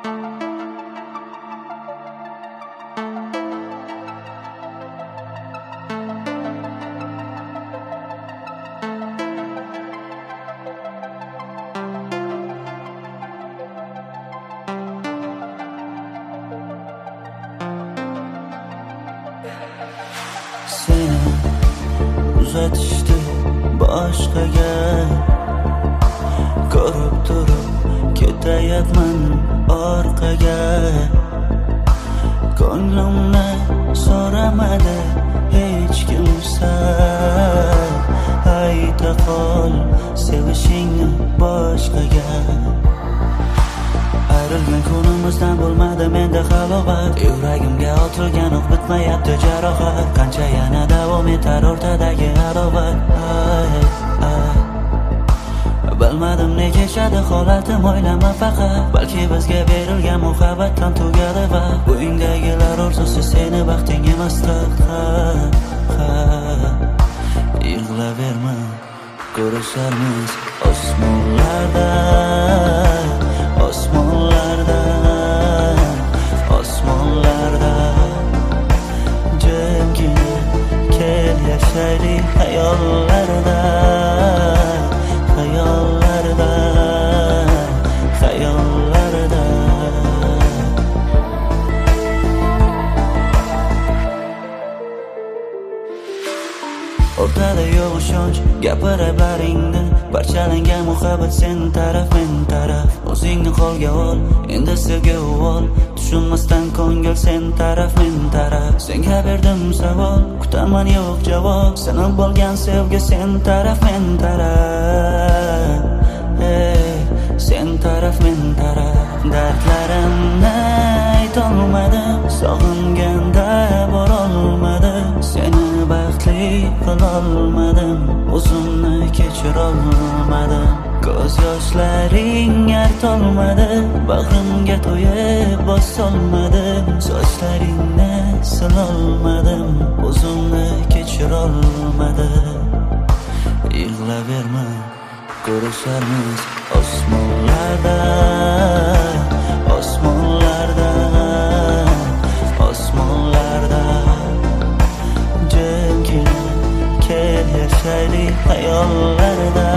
Seni uzatishdi boshqaga, ko'rib turib ketayapman orqaga. Ko'nglimni so'ramadi hech kimsa, ayta qol sevishingni boshqaga. Ayrılgan kunimizdan bo'lmadi menda halovat, yuragimga otilgan o'q bitmayapti jarohat. Qancha yana davom etar o'rtadagi adovat? Bilmadim ne kechadi holatim, o'ylama faqat, balki bizga berilgan muhabbatdan tugadi va bo'yingdagilar orzusi seni baxting emasdi. Yig'laverma, ko'risharmiz osmonlarda, osmonlarda, osmonlarda. Jimgina kel yashaylik hayollarda, hayollarda, hayollarda. O'rtada yo'q ishonch, gapira baringni, parchalangan muhabbat sen taraf men taraf. O'zingni qo'lga ol, endi sevgi ol, tushunmasdan ko'ngil sen taraf men taraf. Senga berdim savol, kutaman yo'q javob, sinib bo'lgan sevgi sen taraf men taraf. Sen taraf men taraf. Dardlarimni aytolmadim, sog'inganda borolmadim, seni baxtli qilolmadim, o'zimni kechirolmadim. Ko'z yoshlaring artolmadi, bag'rimga to'yib bosolmadim, sochlaringni silolmadim, o'zimni kechirolmadim. Yig'laverma, ko'risharmiz osmonlarda, osmonlarda, osmonlarda. Jimgina kel yashaylik hayollarda,